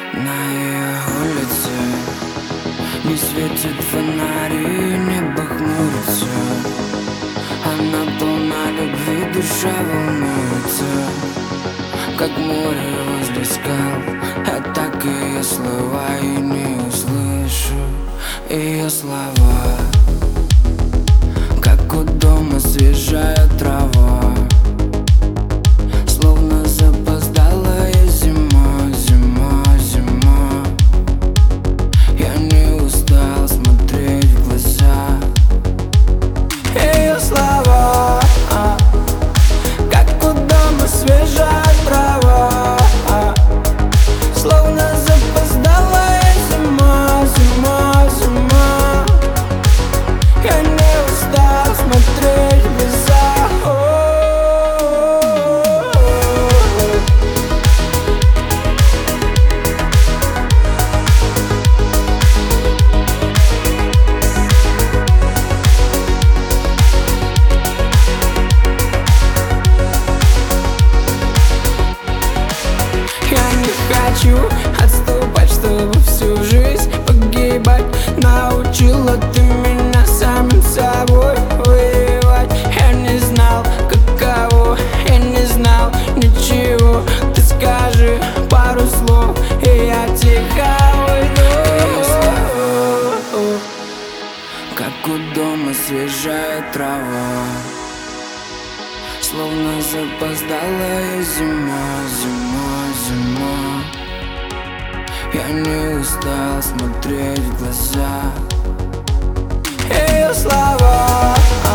На ее улице не светит фонари, небо хмурится. Она полна любви, душа волнуется, как море возле скал. А так ее слова и не услышу. Ее слова, как у дома свежая трава, словно запоздалая зима, зима, зима. Я не устал смотреть в глаза. Ее слова, как у дома свежая трава, словно запоздалая зима, зима, зима. Я не устал смотреть в глаза. Я не хочу отступать, чтобы всю жизнь погибать. Научила ты меня самим собой воевать. Я не знал, каково, я не знал ничего. Ты скажи пару слов, и я тихо уйду. Как у дома свежая трава, словно запоздалая зима, зима, зима. Я не устал смотреть в глаза. Ее слова,